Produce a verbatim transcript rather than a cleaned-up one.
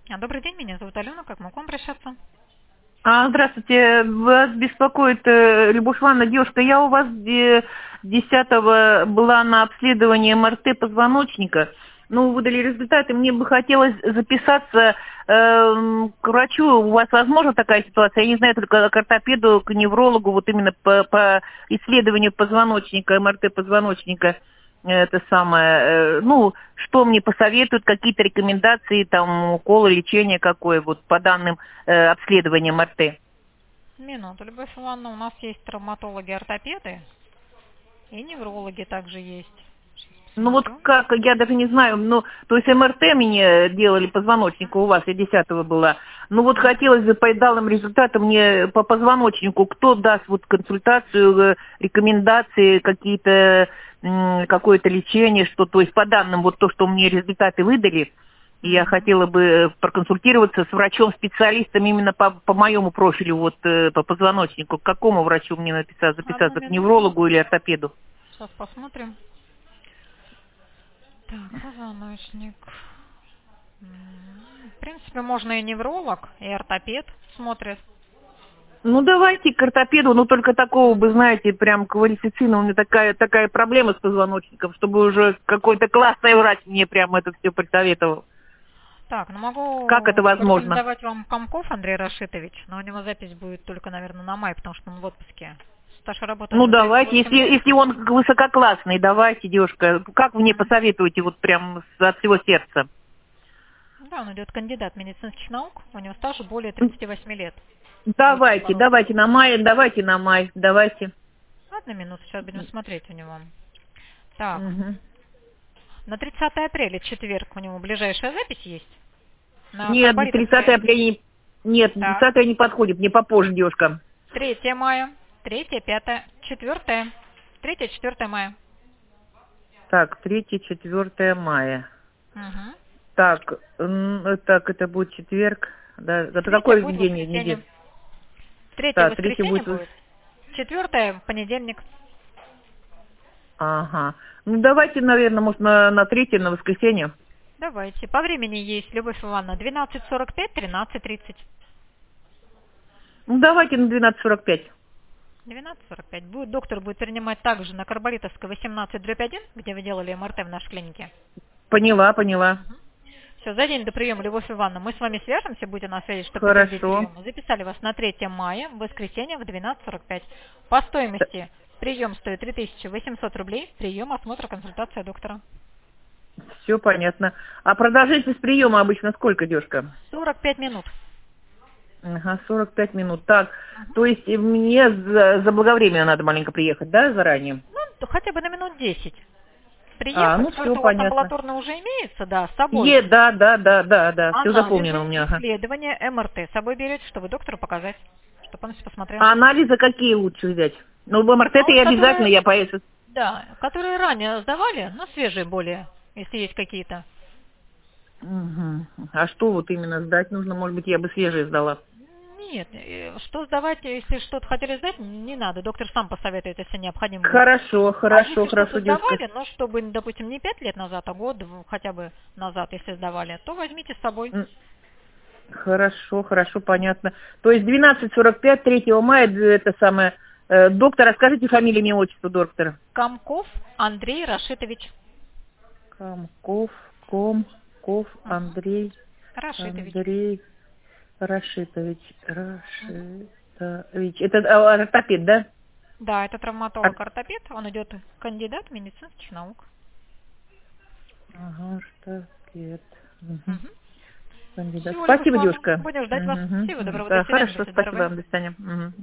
А, Добрый день, меня зовут Алена, как могу обращаться? А, здравствуйте, вас беспокоит э, Любовь Ивановна, девушка, я у вас э, десятого была на обследовании эм эр тэ позвоночника, ну, выдали результаты, мне бы хотелось записаться э, к врачу, у вас возможна такая ситуация, я не знаю, только к ортопеду, к неврологу, вот именно по, по исследованию позвоночника, эм эр тэ позвоночника. Это самое, э, ну, что мне посоветуют, какие-то рекомендации, там, уколы, лечение какое, вот, по данным э, обследованиям эм эр тэ. Минуту, Любовь Ивановна, у нас есть травматологи-ортопеды и неврологи также есть. Сейчас Ну, вот посмотрю. как, я даже не знаю, ну, то есть эм эр тэ мне делали позвоночника, у вас, я десятого была. Ну, вот Мгм. хотелось бы по данным результатам мне по позвоночнику, кто даст вот консультацию, э, рекомендации, какие-то, м, какое-то лечение, что, то есть по данным, вот то, что мне результаты выдали, я Мгм. хотела бы проконсультироваться с врачом-специалистом именно по, по моему профилю, вот э, по позвоночнику. К какому врачу мне написаться, Одну записаться, к минуту. неврологу или ортопеду? Сейчас посмотрим. Так, позвоночник. М, В принципе, можно и невролог, и ортопед смотрит. Ну, давайте к ортопеду, но только такого бы, Мгм. знаете, прям квалифицированного. У меня такая, такая проблема с позвоночником, чтобы уже какой-то классный врач мне прям это все присоветовал. Так, ну Как это могу возможно? порекомендовать вам Комков Андрей Рашитович, но у него запись будет только, наверное, на май, потому что он в отпуске. Стаж работы у Ну, него тридцать давайте, восемь если, лет. если он высококлассный, давайте, девушка. Как вы мне Мгм. посоветуете вот прям с- от всего сердца? Да, он идет кандидат медицинских наук, у него стаж более М, тридцати восьми лет в этих Давайте, оборотах. давайте на май, давайте на май, давайте. Одну минуту, сейчас будем смотреть у него. Так, Мгм. на тридцатое апреля, четверг, у него ближайшая запись есть. На Нет, тридцатое Карболитовской. апреля не... Нет, Так, тридцатое не подходит, мне попозже, девушка. третье мая, третье, пятое, четвёртое, третье, четвёртое мая. Так, третье, четвертое мая. Угу. Так, м, э, так, это будет четверг. Да, это Третье какой будет день воскресенье. недели? Третье Так, третий воскресенье будет... вос- будет. Четвертое понедельник. Ага. Ну, давайте, наверное, может, на, на третье, на воскресенье. Давайте. По времени есть, Любовь Ивановна, двенадцать сорок пять, тринадцать тридцать. Ну, давайте на двенадцать сорок пять. двенадцать сорок пять. Будет, доктор будет принимать также на Карболитовской восемнадцать дробь один, где вы делали эм эр тэ в нашей клинике. Поняла, поняла. Все, за день до приема, Любовь Ивановна, мы с вами свяжемся, будете на связи, чтобы подтвердить Хорошо. прием. Записали вас на третье мая, в воскресенье в двенадцать сорок пять. По стоимости прием стоит три тысячи восемьсот рублей, прием, осмотр, консультация доктора. Все понятно. А продолжительность приема обычно сколько, девушка? сорок пять минут. Ага, сорок пять минут. Так, то есть э, мне за- заблаговременно надо маленько приехать, да, заранее? Ну, то хотя бы на минут десять. А, Приехать, ну все карта у вас понятно. амбулаторная уже имеется, да, с собой. Е, да, да, да, да, да, все заполнено Анализы, у меня, ага. исследования, эм эр тэ с собой берете, чтобы доктору показать, чтобы он все посмотрел. А анализы какие лучше взять? Ну, в эм эр тэ А это вот я обязательно, которые, я поеду. да, которые ранее сдавали, но свежие более, если есть какие-то. Мгм. А что вот именно сдать нужно? Может быть, я бы свежие сдала. Нет, э, что сдавать, если что-то хотели сдать, не надо. Доктор сам посоветует, если необходимо будет. Хорошо, А хорошо, если что-то хорошо, девушка. сдавали, ну, чтобы, допустим, не пять лет назад, а год в- хотя бы назад, если сдавали, то возьмите с собой. М, Хорошо, хорошо, понятно. То есть двенадцать сорок пять, третьего мая, д- это самое... э, доктор, расскажите фамилию, имя, отчество доктора. Комков Андрей Рашитович. Комков, Комков, Мгм. Андрей, Рашитович. Андрей Рашитович. Рашитович. Это а, ортопед, да? Да, это Ор- травматолог-ортопед, он идет кандидат медицинских наук. Ага, ортопед. Мгм. Угу. Кандидат. Всего, Любовь Спасибо, Ивановна, девушка. будем ждать вас. Мгм, Всего мгм. доброго, до Да, свидания, хорошо, будьте спасибо здоровы. вам, до свидания. Мгм.